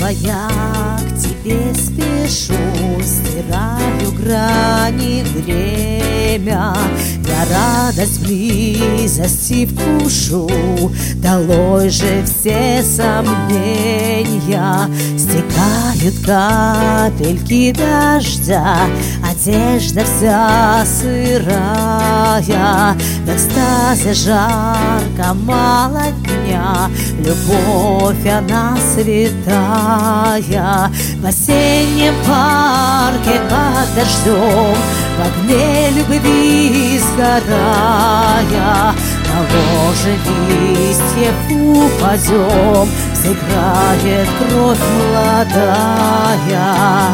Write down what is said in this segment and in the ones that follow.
я к тебе спешу, стираю грани время. Я радость близости вкушу, долой же все сомнения. Стекают капельки дождя, одежда вся сырая. В экстазе жарко мало дня, любовь она святая. В осеннем парке под дождем, в огне любви сгорая, на ложе листьев упадем, взыграет кровь молодая.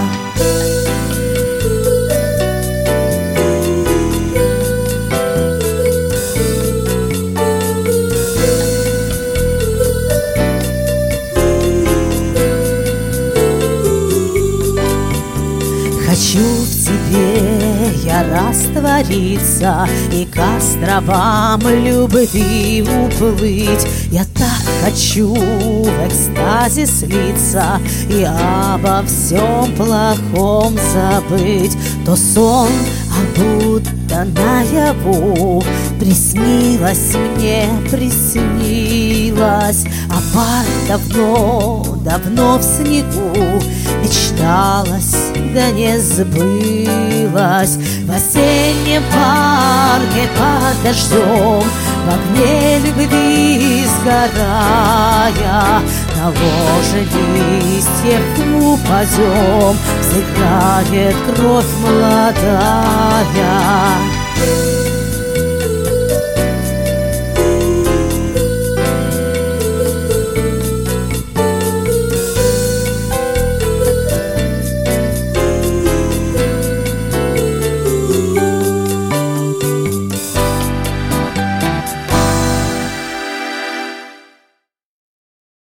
Хочу в тебе я раствориться и к островам любви уплыть. Я так хочу в экстазе слиться и обо всем плохом забыть. То сон, а будто наяву приснилось мне, приснилось. А парк давно в снегу мечталось, да не сбылось. В осеннем парке под дождем, в огне любви сгорая, на ложе листьев упадем, взыграет кровь молодая.